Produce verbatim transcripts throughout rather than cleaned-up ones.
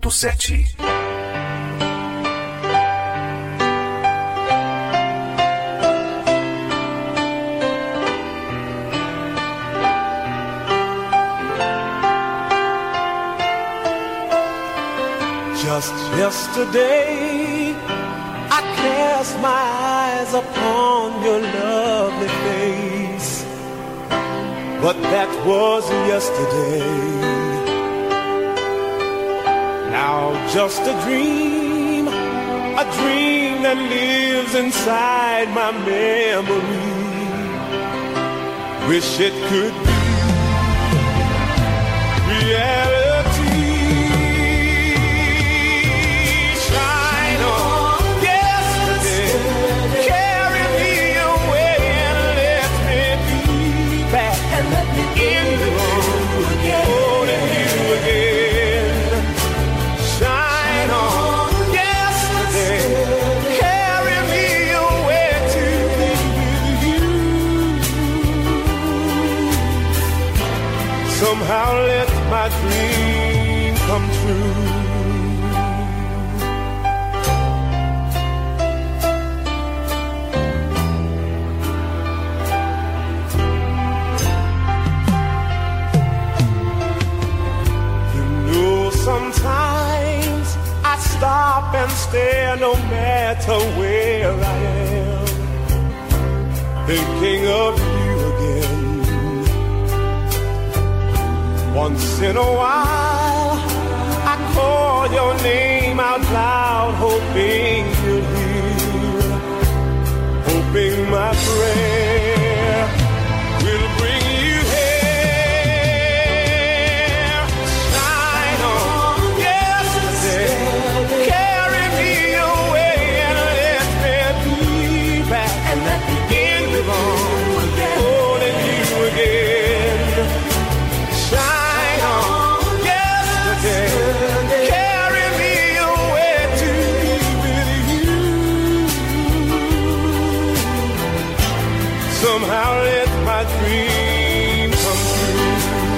ponto sete. Just yesterday, I cast my eyes upon your lovely face, but that was yesterday. Now just a dream, a dream that lives inside my memory. Wish it could be reality. Somehow let my dream come true. You know, sometimes I stop and stare no matter where I am, thinking of you again. Once in a while, I call your name out loud, hoping you'll hear, hoping my prayer will bring you here. Shine on yesterday, carry me away and let me be back, and let me in the wrong again, holding you again. Shine. Carry me away to be with you. Somehow let my dream come true.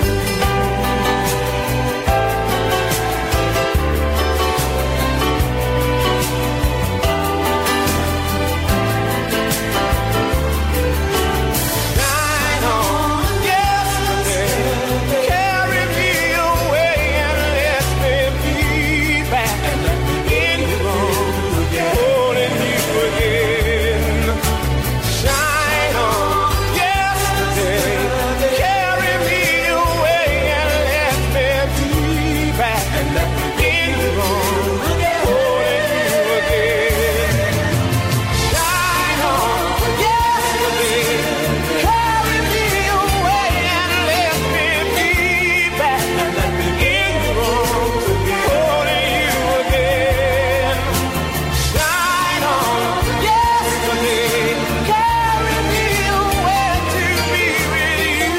Shine on yesterday, carry me away and let me be back, and let me in the room again, holding you again. Shine on yesterday, carry me away and let me be back, and let me in the room again, holding you again. Shine on yesterday, carry me away and let me be back, and let me in the room again, holding you again. Shine on yesterday, carry me away to be with you.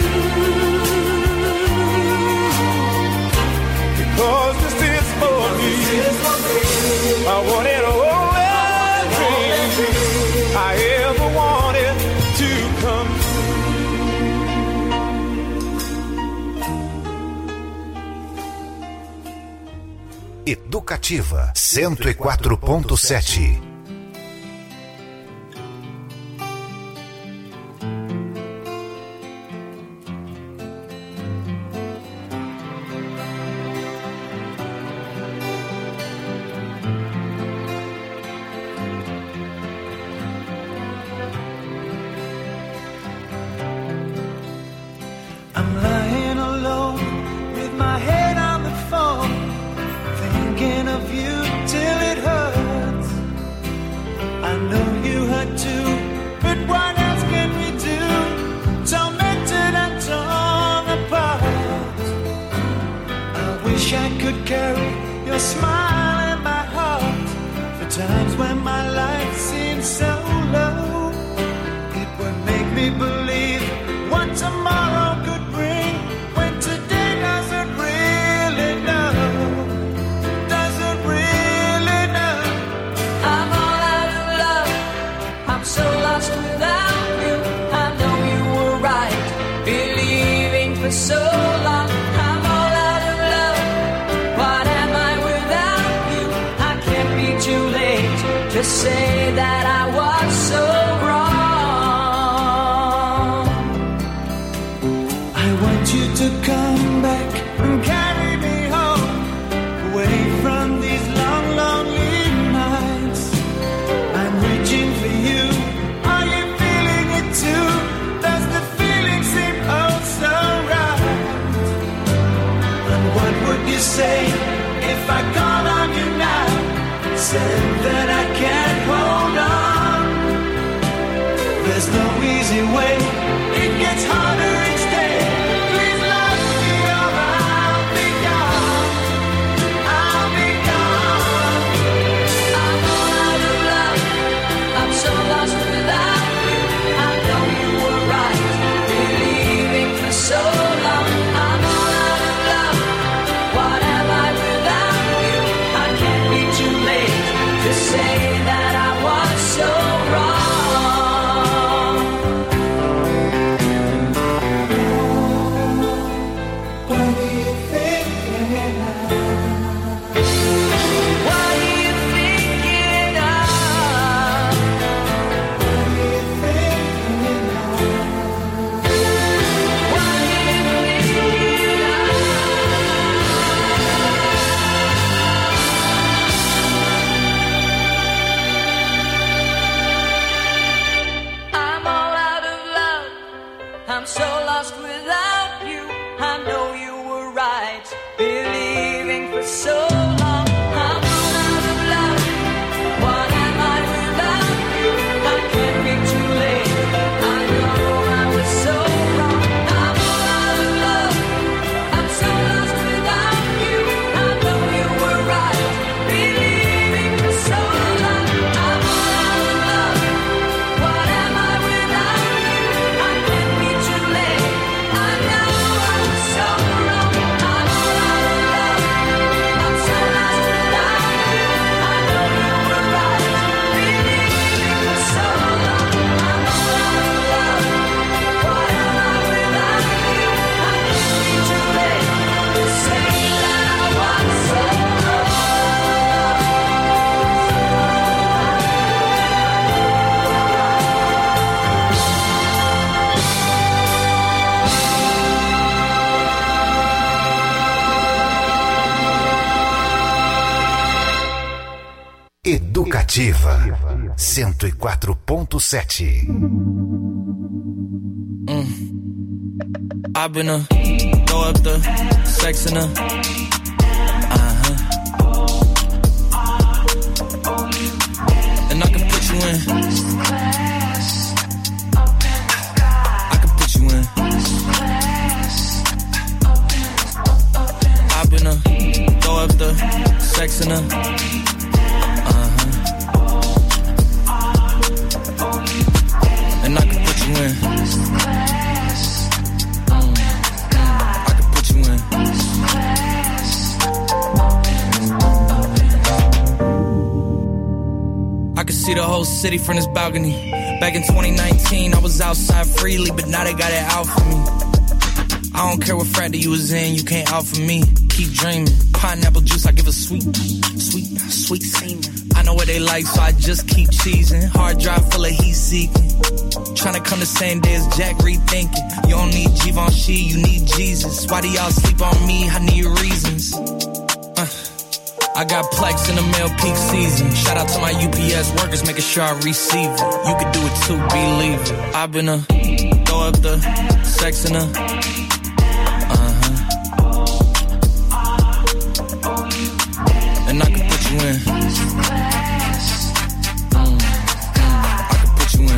Because this is for me. I wanted all everything I ever wanted to come Educativa cento e quatro ponto sete. I'm lying alone with my head on the phone, thinking of you till it hurts. I know you hurt too, but what else can we do? Tormented and torn apart. I wish I could carry your smile in my heart for times when my life seems so low. It would make me believe what tomorrow could bring, when today doesn't really know, doesn't really know. I'm all out of love, I'm so lost without you. I know you were right, believing for so long. I'm all out of love, what am I without to say that I was so wrong. I want you to come back and carry me home, away from these long, lonely nights. I'm reaching for you. Are you feeling it too? Does the feeling seem oh so right? And what would you say if I called on you now, said that I can't hold on? There's no easy way, it gets harder each day. Please love me or I'll be gone, I'll be gone. I'm all out of love, I'm so lost without you. I know you were right, believing for so long. I'm all out of love, what am I without you? I can't be too late to say that I was so wrong. What do you think now? What are you thinking of? What do you think now? What are you thinking of? I'm all out of love, I'm so lost without you. I know you were right, believing for so long. I'm all out of love, what am I without you? I can't be too late, I know I was so wrong. I'm all out of love, I'm so lost without you. I know you were right, believing for so long. I'm all out of love, what am I without you? I can't be too late, I know I was so wrong. I'm all out of love, I'm so lost without you. I know you were right, believing for so long. I'm all out of love, what am I without you? I can't be too late to say that I was so Educativa cento e quatro ponto sete. I've been a throw up the sex in a uh-huh. And I can put you in. I can put you in. I've been a throw up the sex in a uh-huh. And I can put you in. I can see the whole city from this balcony. Back in twenty nineteen, I was outside freely, but now they got it out for me. I don't care what frat that you was in, you can't out for me. Keep dreaming. Pineapple juice, I give a sweet, sweet, sweet semen. I know what they like, so I just keep cheesing. Hard drive full of heat seeking. Tryna come the same day as Jack, rethinking. You don't need Givenchy, you need Jesus. Why do y'all sleep on me? I need reasons. Uh. I got Plex in the mail peak season. Shout out to my U P S workers, making sure I receive it. You can do it too, believe it. I've been a throw up the sex in a uh-huh. And I can put you in. Mm. I can put you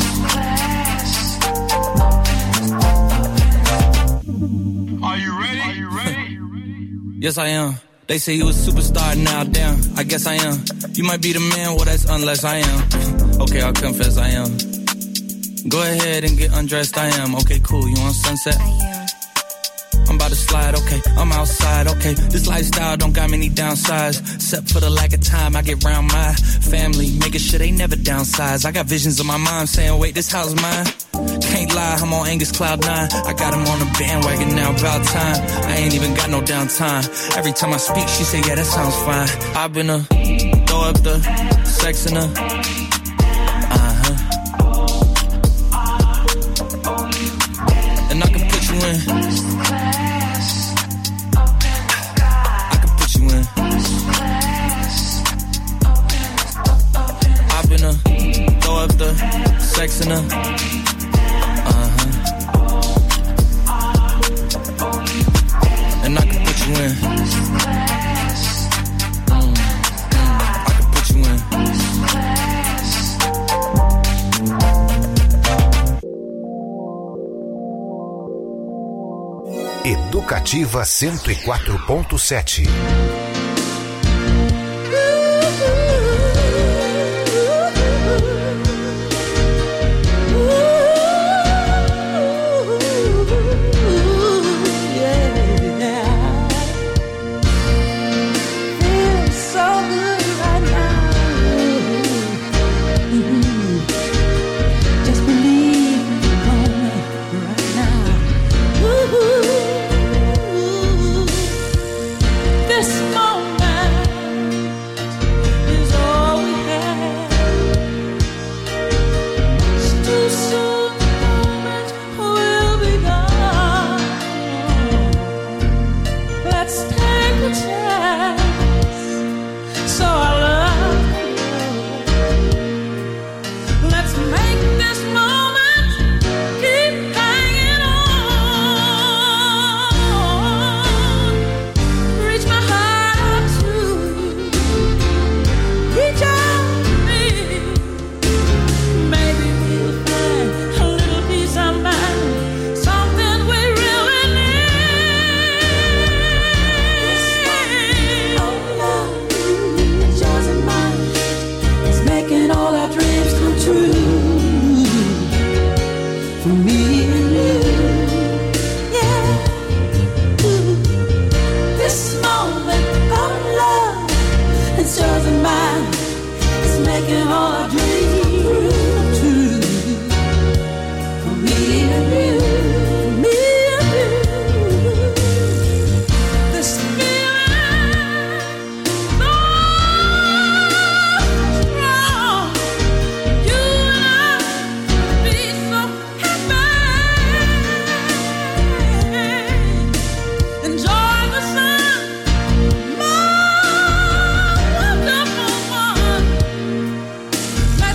in. Are you ready? Are you ready? Yes, I am. They say you a superstar now, damn, I guess I am. You might be the man, well that's unless I am. Okay, I'll confess I am. Go ahead and get undressed, I am. Okay, cool, you on Sunset? I am. I'm about to slide, okay, I'm outside, okay. This lifestyle don't got many downsides. Except for the lack of time I get round my family, making sure they never downsize. I got visions of my mom saying, wait, this house mine? Can't lie, I'm on Angus Cloud nine. I got him on the bandwagon now, about time. I ain't even got no downtime. Every time I speak, she say, yeah, that sounds fine. I've been a throw throw up the sex in her. Uh-huh. And I can put you in. I can put you in. Hop in her, throw up the sex in her. Uh-huh. And I can put you in. Educativa cento e quatro ponto sete. Now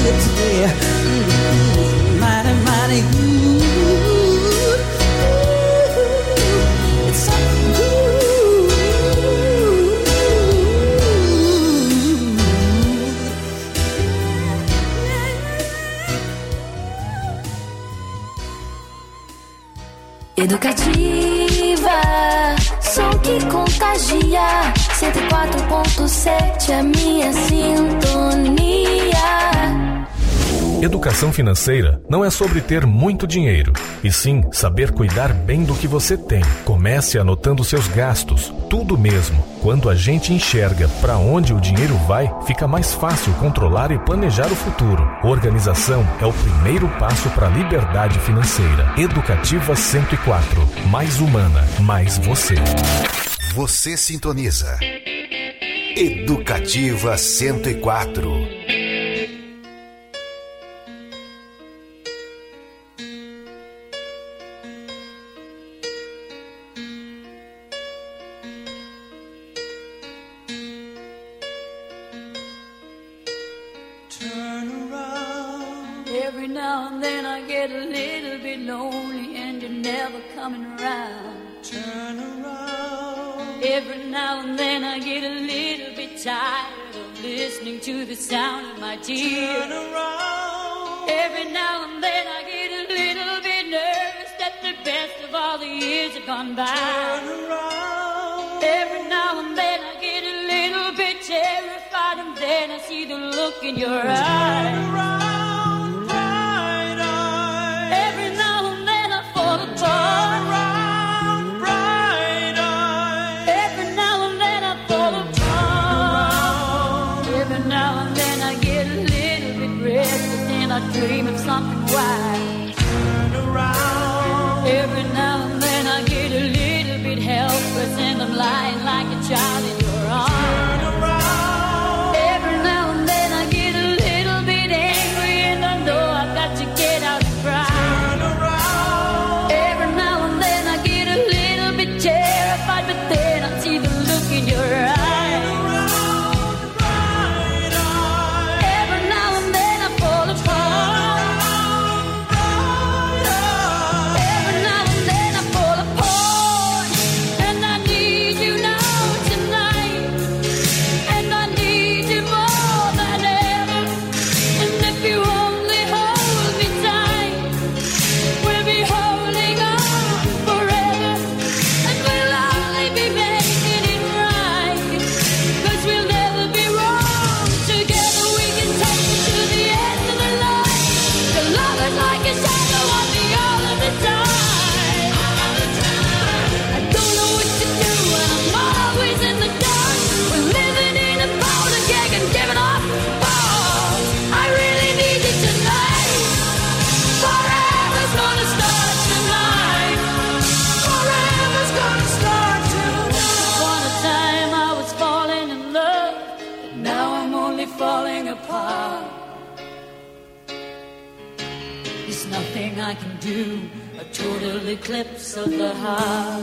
good today. Mm-hmm. Mighty, mighty good. It's something good. Educativa, som que contagia. cento e quatro ponto sete, a minha sintonia. Educação financeira não é sobre ter muito dinheiro, e sim saber cuidar bem do que você tem. Comece anotando seus gastos, tudo mesmo. Quando a gente enxerga para onde o dinheiro vai, fica mais fácil controlar e planejar o futuro. Organização é o primeiro passo para a liberdade financeira. Educativa cento e quatro. Mais humana, mais você. Você sintoniza Educativa cento e quatro. Every now and then I get a little bit lonely and you're never coming around. Turn around. Every now and then I get a little bit tired of listening to the sound of my tears. Turn around. Every now and then I get a little bit nervous that the best of all the years have gone by. Turn around. Every now and then I get a little bit terrified and then I see the look in your eyes. Turn around. Dream of something wise. Turn around. Every now and then I get a little bit helpless and I'm lying like a child in your arms. Turn around. Every now and then I get a little bit angry and I know I've got to get out and cry. Turn around. Every now and then I get a little bit terrified, but then I see the look in your eyes. I can do a total eclipse of the heart.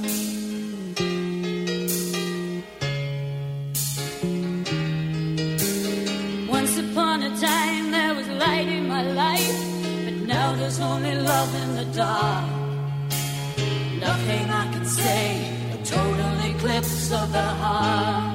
Once upon a time there was light in my life, but now there's only love in the dark. Nothing I can say, a total eclipse of the heart.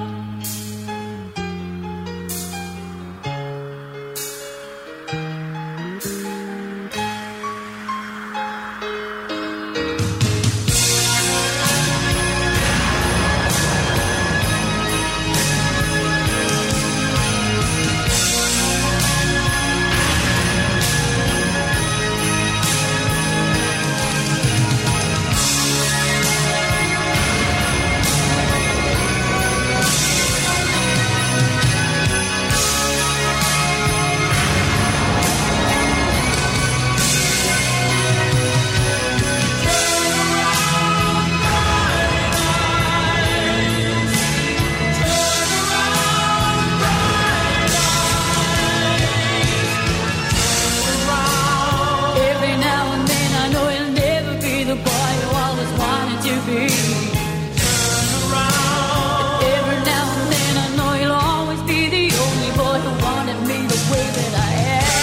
that I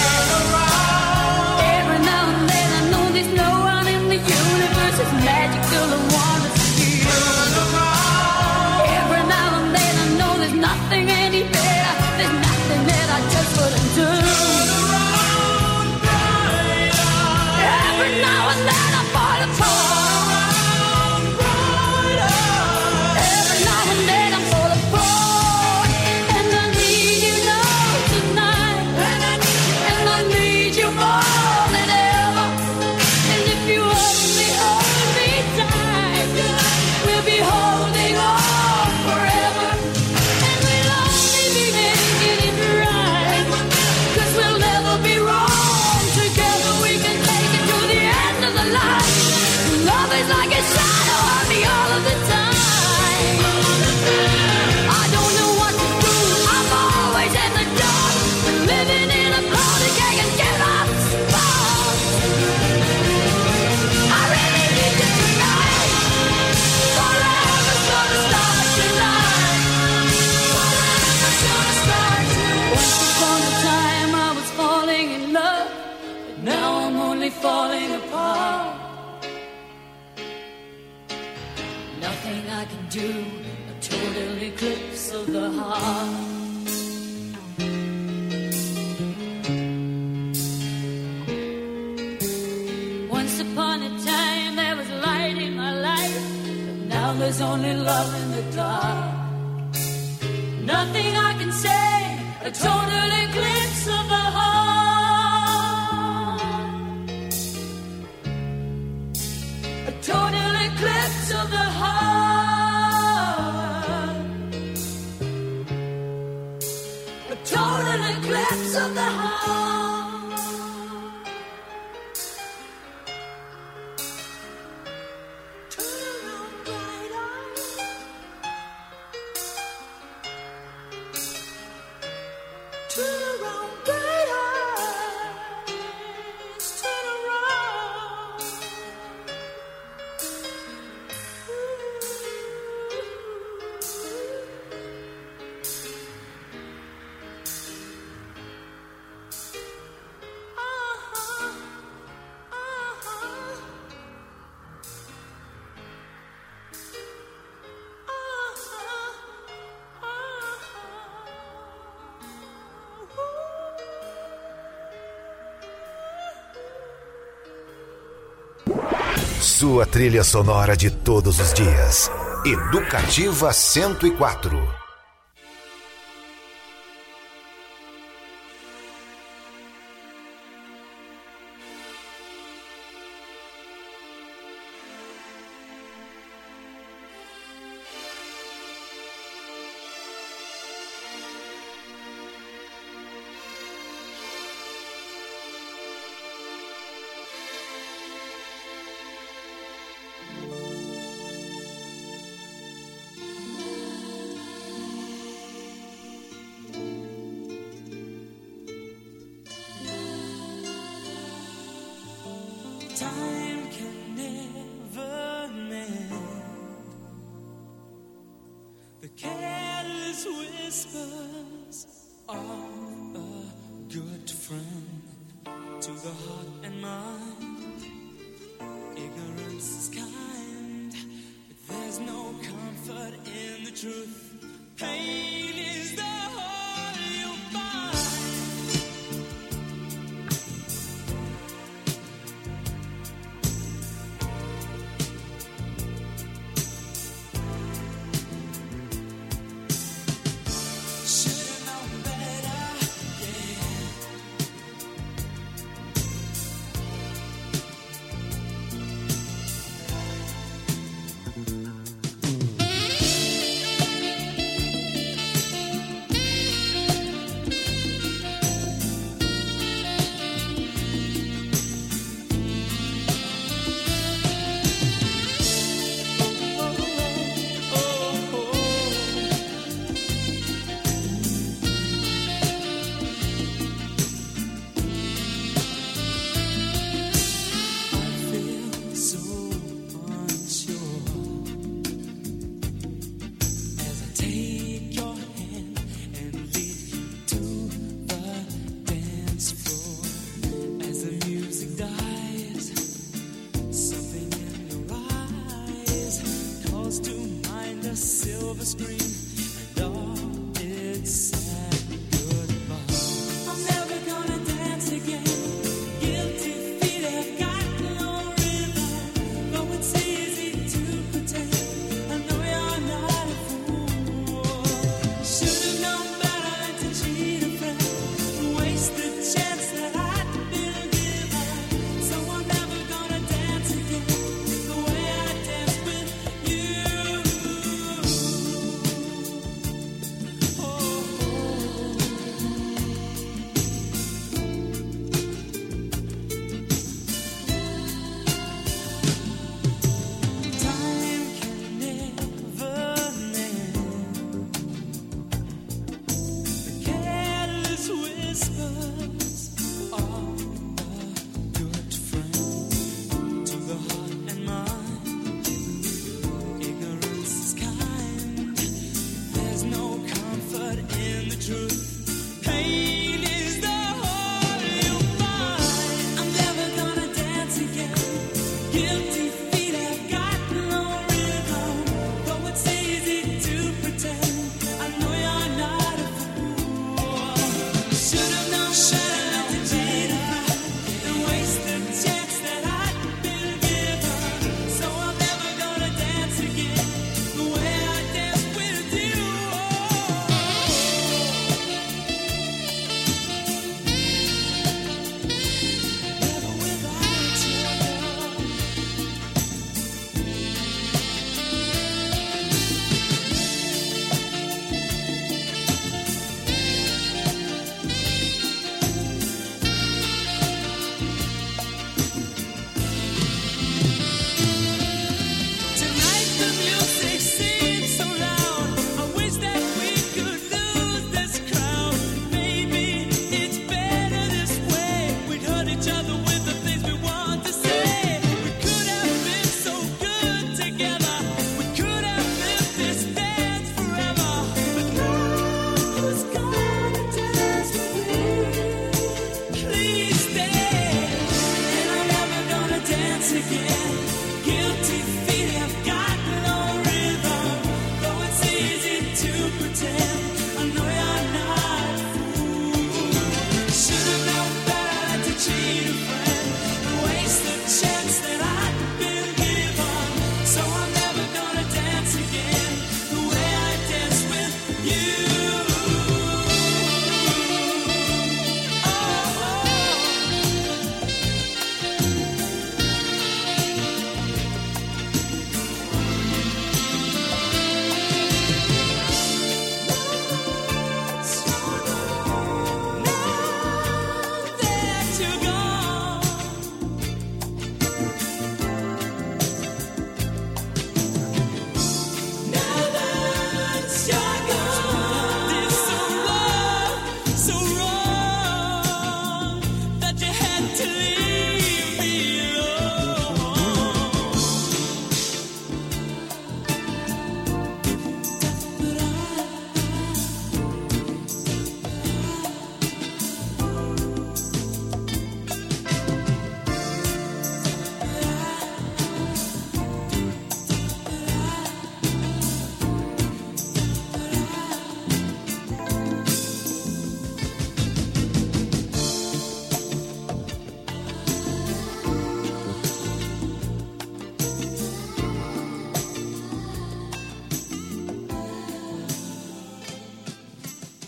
am. Every now and then I know there's no one in the universe as magical and wondrous as you. Every now and then I know there's nothing any better. There's nothing that I just wouldn't do. Every now and then I fall apart. Every now and then I fall apart. And I need you now tonight. And I need you more than ever. And if you hold me, hold me tight, we'll be holding on forever. And we'll only be making it right, 'cause we'll never be wrong. Together we can take it to the end of the line. Love is like a shadow on me all of the time. I don't know what to do, I'm always in the dark. Living in a closet, can't get off the spot. I really need you tonight. Forever's gonna start tonight. Forever's gonna start tonight. Once upon a time I was falling in love, but now I'm only falling apart. Nothing I can do, a total eclipse of the heart. Once upon a time there was light in my life, but now there's only love in the dark. Nothing I can say, a total eclipse of the heart. A total eclipse of the heart. A total eclipse of the heart. Turn around, bright eyes. Turn around, bright eyes. Turn around. Sua trilha sonora de todos os dias. Educativa cento e quatro. Time can never mend the careless whispers of a good friend to the heart and mind. Ignorance is kind, but there's no comfort in the truth. Pain is the whole you'll find. Should've known better, yeah.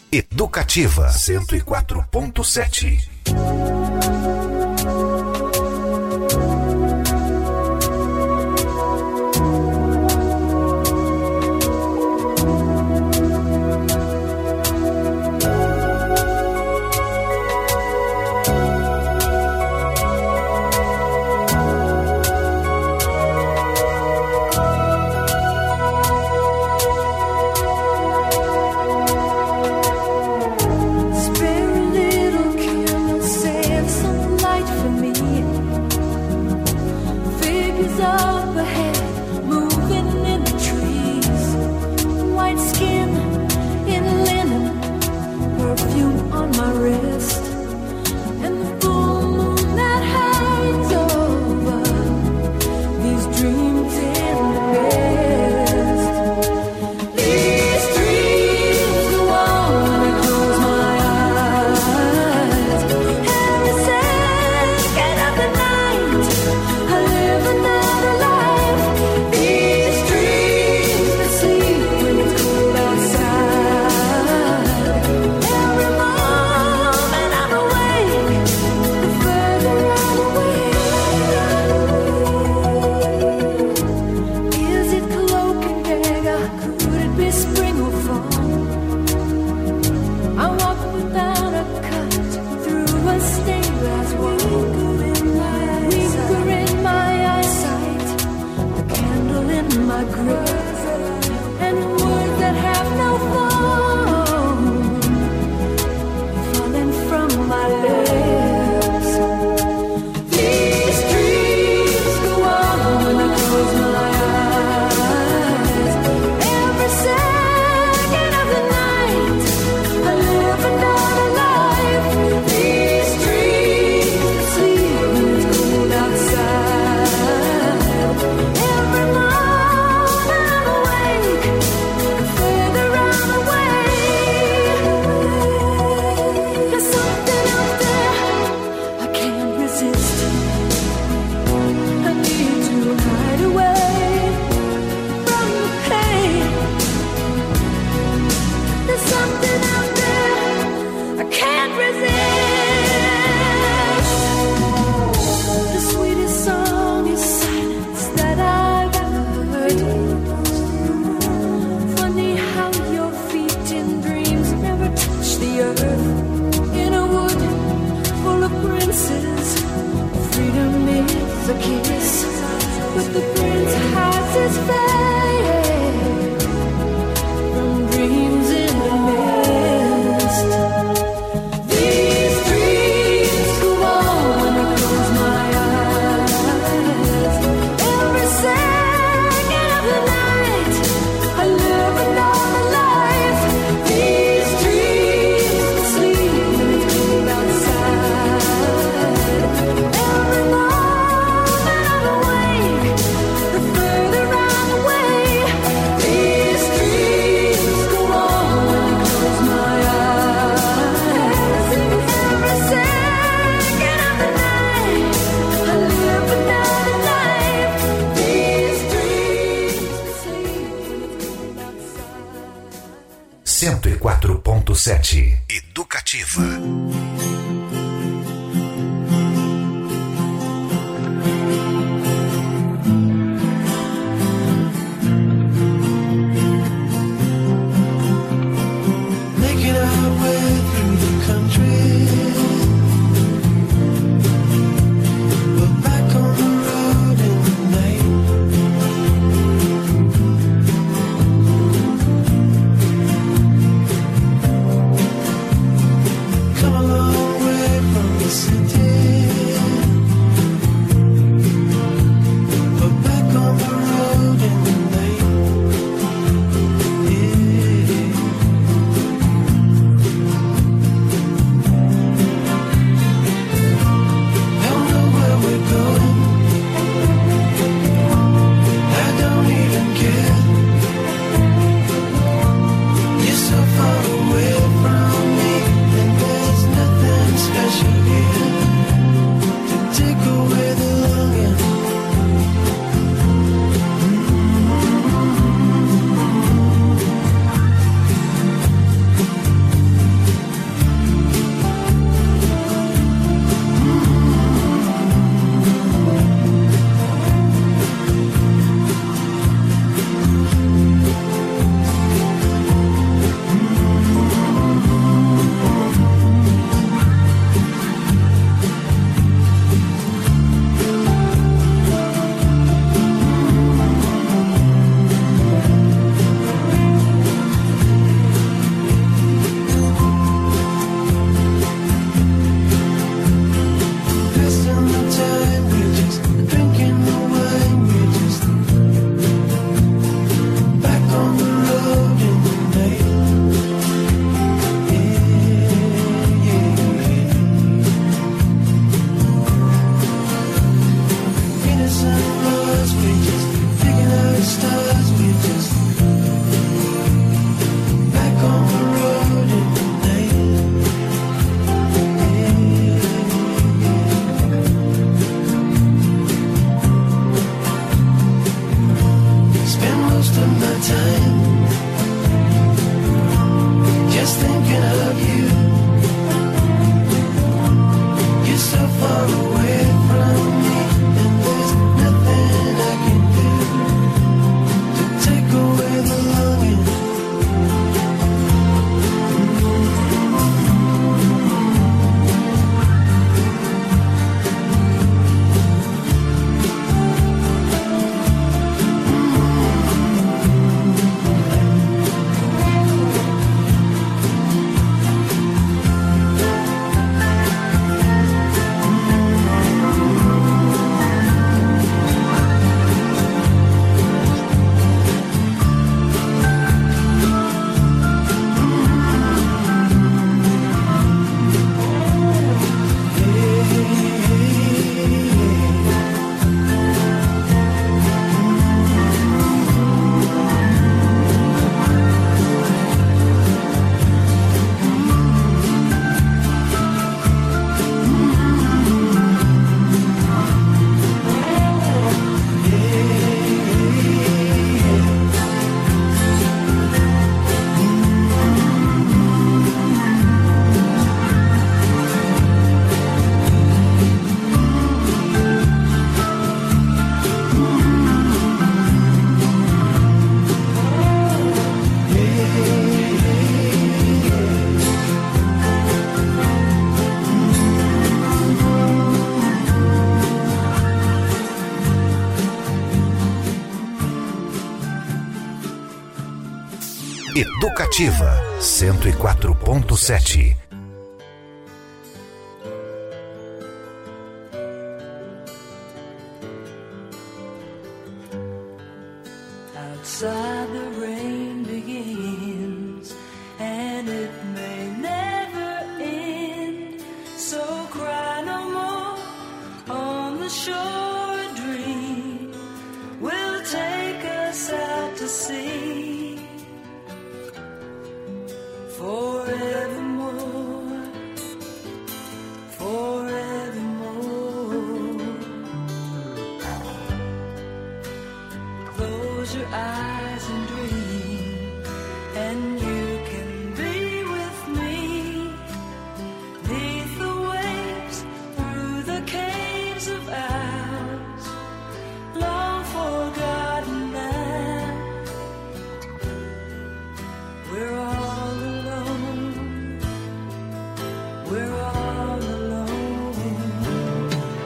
Educativa cento e quatro ponto sete. cento e quatro ponto sete. Educativa. Making our way through the country. We're back on the road in the night. Come Educativa cento e quatro ponto sete. Outside the rain begins, and it may never end. So cry no more on the shore. A dream will take us out to sea forevermore, forevermore. Close your eyes and dream, and you can be with me. Neath the waves, through the caves of ours, long forgotten now. We're all alone. We're all alone.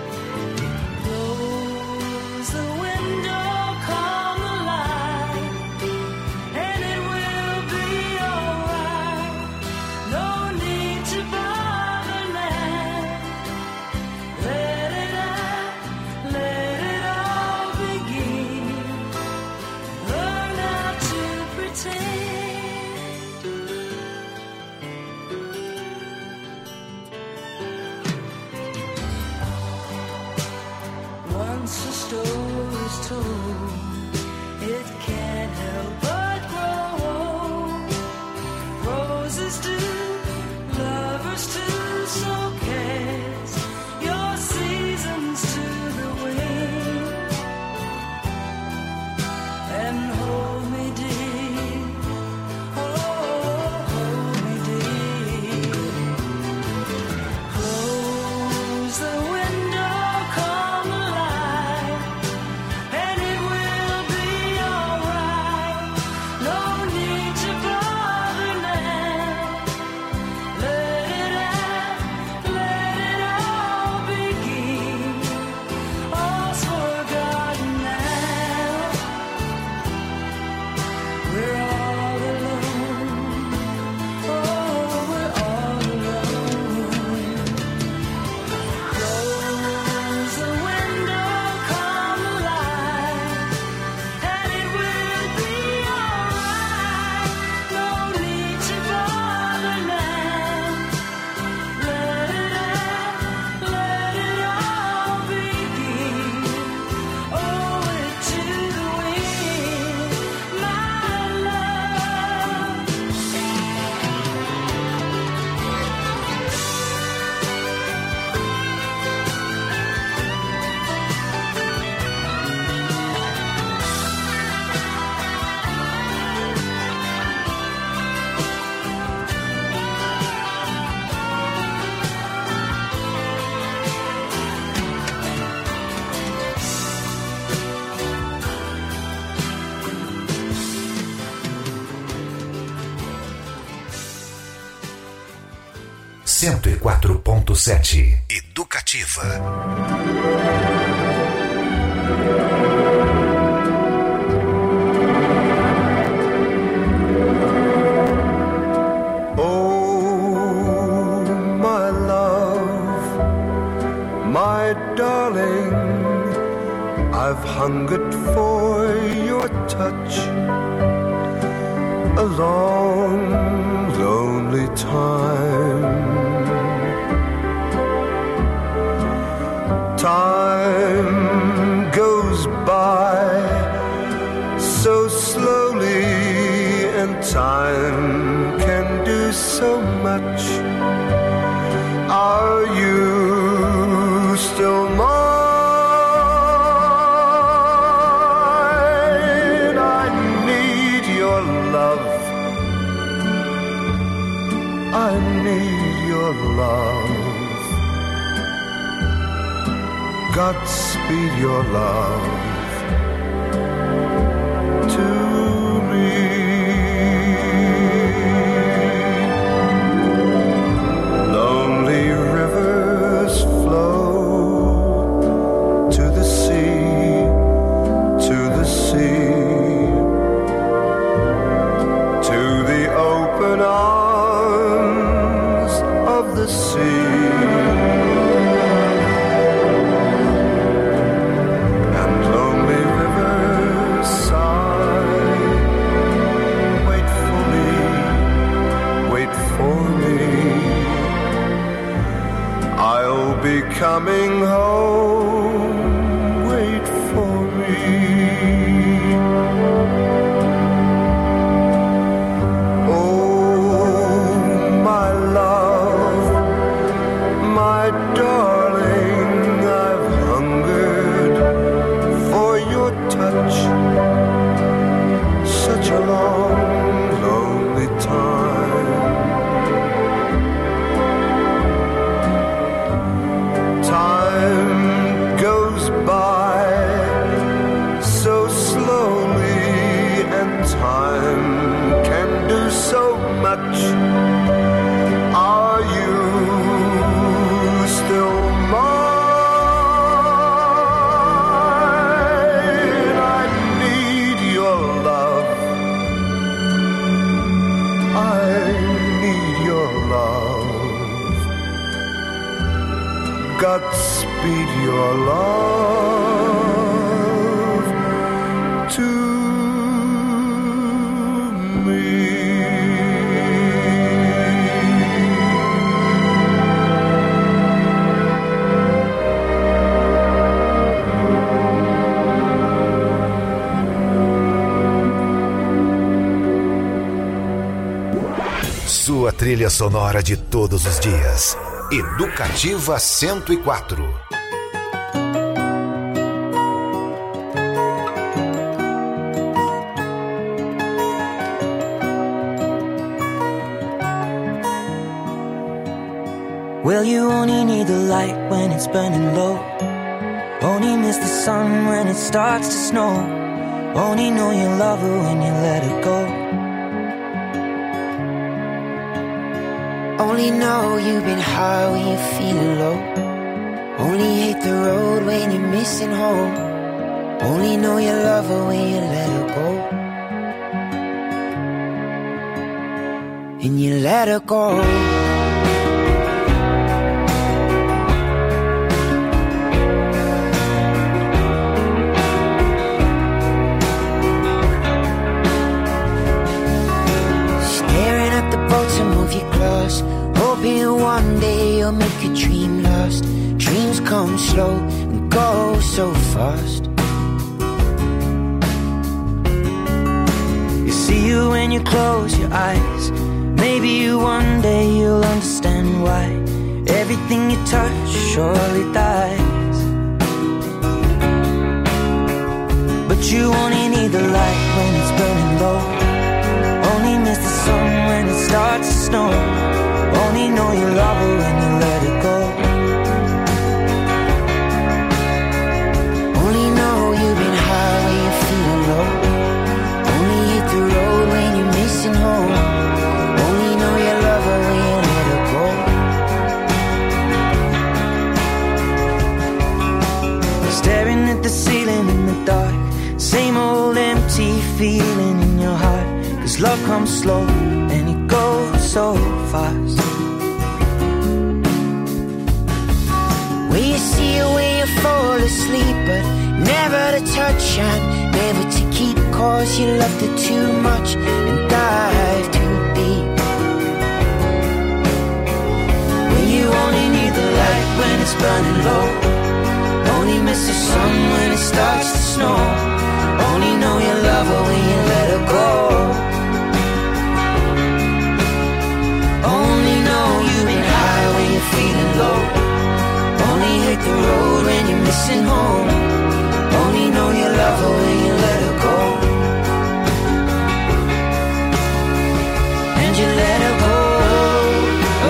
Close the window, calm the light, and it will be alright. No need to bother now. Let it out, let it all begin. Learn how to pretend. Once a story's told, it can't help but grow old. Roses do, lovers too, so cast your seasons to the wind and hold me dear, oh, hold me dear. Close the window, calm the light, and it will be alright. No need to bother now. Let it out, let it all begin. All's forgotten now. We're all alone. Oh, we're all alone. Close the window, calm the light, and it will be alright. No need to bother now. Let it out, let it all begin. Owe it to the wind, my love. cento e quatro ponto sete. Educativa. Oh, my love, my darling, I've hungered for your touch a long, lonely time. Time goes by so slowly, and time can do so much. Are you still mine? I need your love. I need your love. Godspeed your love to me. Lonely rivers flow to the sea, to the sea, to the I'll be coming home, wait for me. Oh, my love, my darling, I've hungered for your touch such a long, lonely time. Time goes by so slowly, and time can do so much. Are you still mine? I need your love. I need your love. Godspeed your love to me. Sua trilha sonora de todos os dias. Educativa cento e quatro. Well, you only need the light when it's burning low. Only miss the sun when it starts to snow. Only know you love her when you let her go. Only know you've been high when you're feeling low. Only hate the road when you're missing home. Only know you love her when you let her go. And you let her go. Hoping one day you'll make your dream last. Dreams come slow and go so fast. You see you when you close your eyes. Maybe you one day you'll understand why everything you touch surely dies. But you only need the light when it's burning low. Only miss the sun when it starts to snow. Only know you love her when you let her go. Only know you've been high when you're feeling low. Only hit the road when you're missing home. Only know you love her when you let her go. Staring at the ceiling in the dark. Same old empty feeling in your heart. 'Cause love comes slow and it goes so fast. When you see her when you fall asleep, but never to touch and never to keep. 'Cause you loved her too much and dive too deep. When you only need the light when it's burning low. Only miss the sun when it starts to snow. Only know you love her when you let her go. Only know you've been high when you're feeling low. Only hit the road when you're missing home. Only know you love her when you let her go. And you let her go. Oh,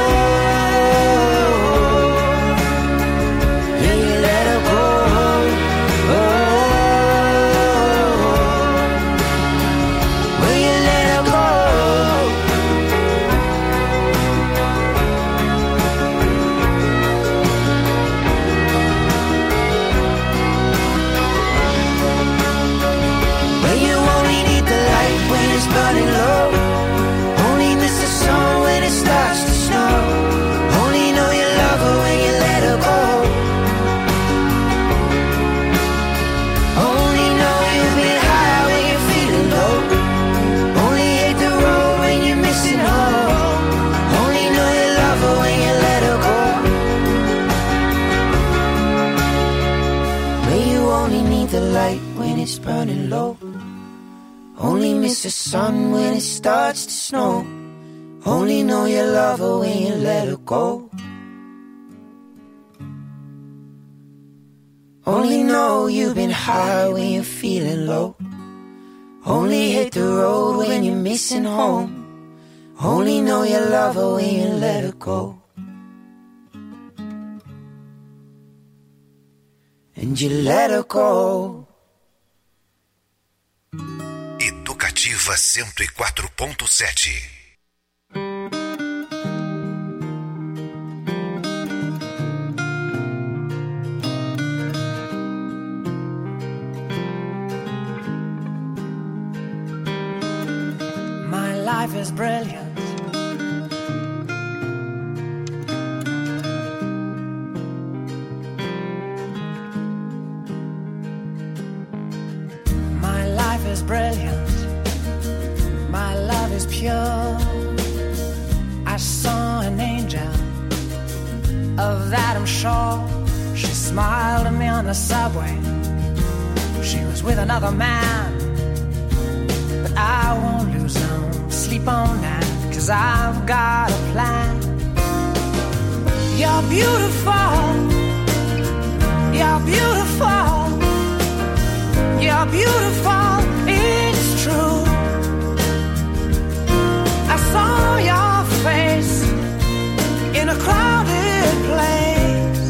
yeah, you let her go. Oh, will you let her go? light when it's burning low. Only miss the sun when it starts to snow. Only know you love her when you let her go. Only know you've been high when you're feeling low. Only hit the road when you're missing home. Only know you love her when you let her go. And you let her go. Educativa cento e quatro ponto sete. My life is brilliant. My life is brilliant. My love is pure. I saw an angel, of that I'm sure. She smiled at me on the subway. She was with another man, but I won't lose no sleep on that, 'cause I've got a plan. You're beautiful. You're beautiful. You're beautiful. It's true. I saw your face in a crowded place,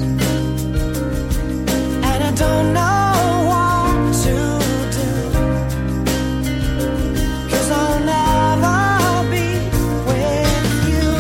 and I don't know what to do, 'cause I'll never be with you.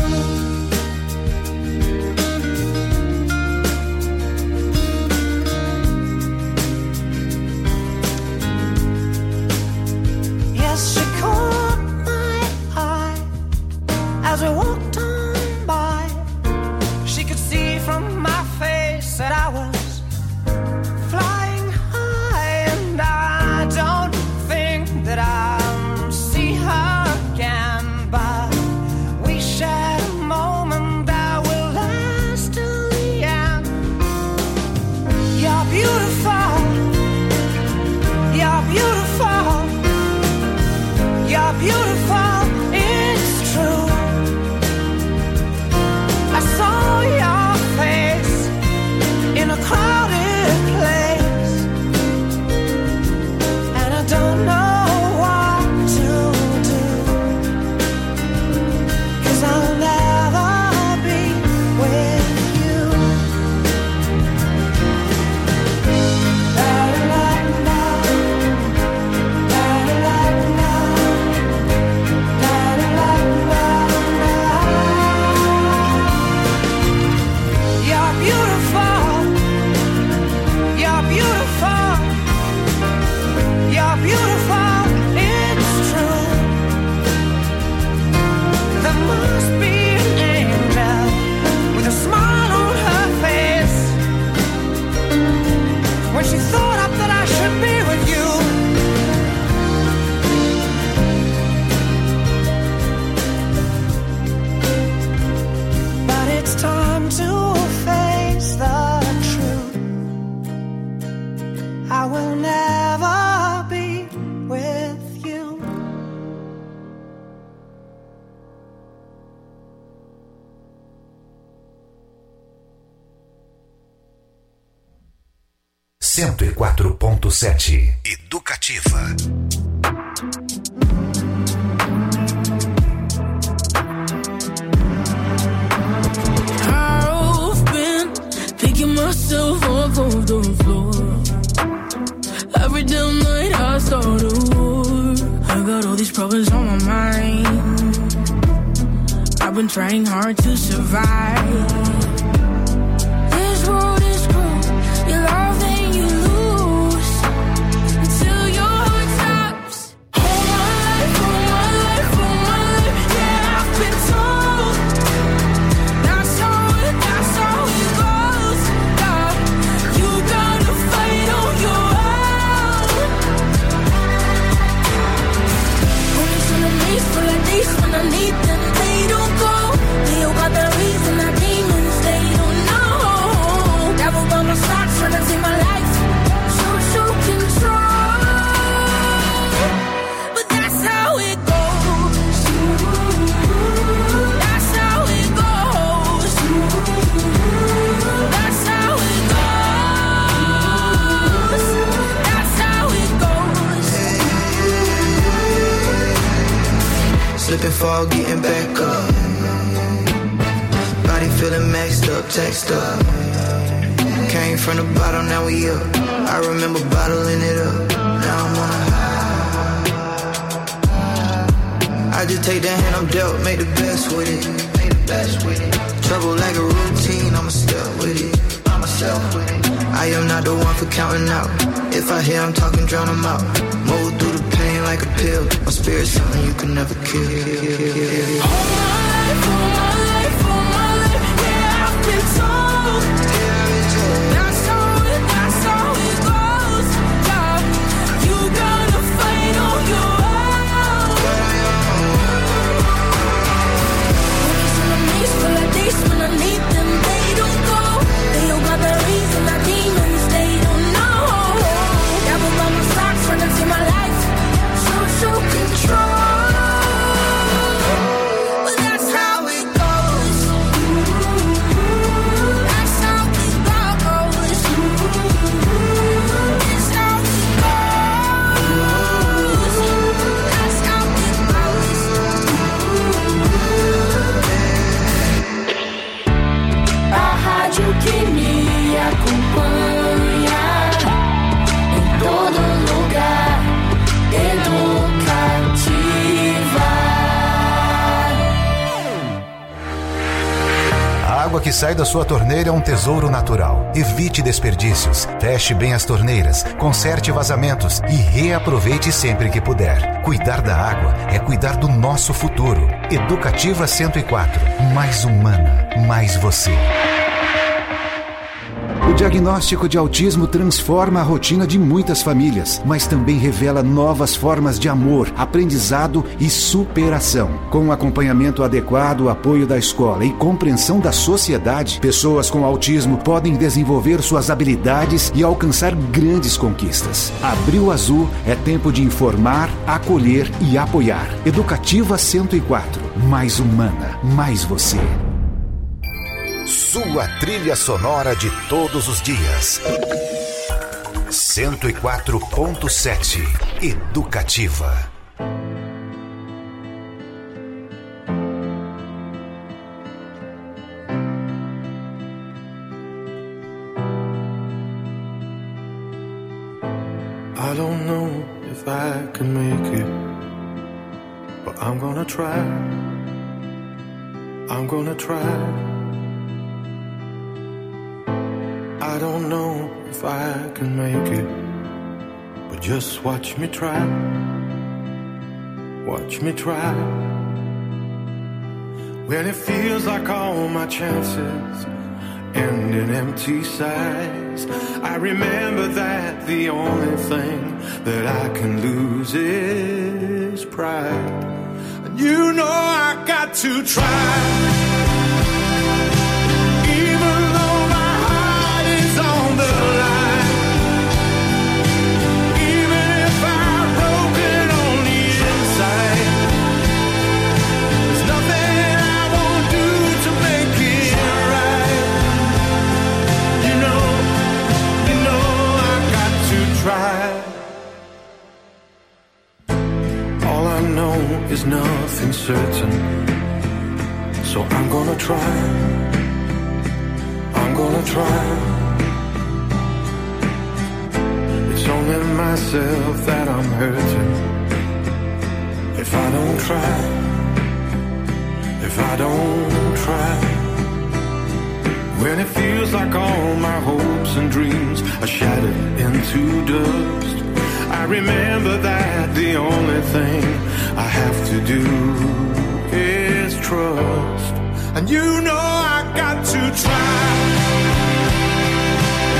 Yes, she caught my eye as we walked on by. She could see from my face that I was flying high, and I don't think that I'll see her again, but we shared a moment that will last till the end. You're beautiful. You're beautiful. You're beautiful. It's true. I saw your face in a crowded place, and I don't know what to do, 'cause I'll never be with you. La la la, la la la, la la la la. You're beautiful. You're beautiful. You're beautiful. It's true. There must be an angel with a smile on her face when she thought up that I should be with you. But it's time to face the truth. I will never be with you. cento e quatro ponto sete. Educativa. I've been picking myself up off the floor. Every damn night I start a war. I got all these problems on my mind. I've been trying hard to survive. This road is cruel. You love and you lose until your heart stops. All my life, all my life, all my life, yeah, I've been told. That's how it, that's how it goes. Yeah, you gotta fight on your own. Only some enemies full of days when I need them, they don't go. They all got the reason I demons. fall, getting back up. Body feeling maxed up, taxed up. Came from the bottom, now we up. I remember bottling it up. Now I'm on a high. I just take the hand I'm dealt, make the best with it. Make the best with it. Trouble like a routine, I'ma step with it. I'm myself with it. I am not the one for counting out. If I hear I'm talking, drown them out. Move through the pain like a pill. My spirit's something you can never kill. All my life, all my life, all my life, yeah, I've been told. That's how it, that's how it goes. Yeah, you gotta fight on your own. Focus on the knees for the days when I need them, they don't go. They don't got the reason, my demons, they don't know. Never got my socks running through my life. So, so control. But that's how it goes. That's how it goes. It's how it goes. That's how it goes. A rádio que me acompanha em todo lugar. Educativa. A água que sai da sua torneira é um tesouro natural. Evite desperdícios, feche bem as torneiras, conserte vazamentos e reaproveite sempre que puder. Cuidar da água é cuidar do nosso futuro. Educativa cento e quatro. Mais humana, mais você. O diagnóstico de autismo transforma a rotina de muitas famílias, mas também revela novas formas de amor, aprendizado e superação. Com um acompanhamento adequado, o apoio da escola e compreensão da sociedade, pessoas com autismo podem desenvolver suas habilidades e alcançar grandes conquistas. Abril Azul é tempo de informar, acolher e apoiar. Educativa cento e quatro. Mais humana, mais você. Sua trilha sonora de todos os dias. cento e quatro ponto sete. Educativa. I don't know if I can make it, but I'm gonna try. I'm gonna try. I don't know if I can make it, but just watch me try. Watch me try. When it feels like all my chances end in empty sighs, I remember that the only thing that I can lose is pride. And you know I got to try. Even though my heart is on the line, even if I'm broken on the inside, there's nothing I won't do to make it right. You know, you know I got to try. All I know is nothing certain, so I'm gonna try. I'm gonna try. It's only myself that I'm hurting if I don't try. If I don't try. When it feels like all my hopes and dreams are shattered into dust, I remember that the only thing I have to do is trust. And you know I got to try.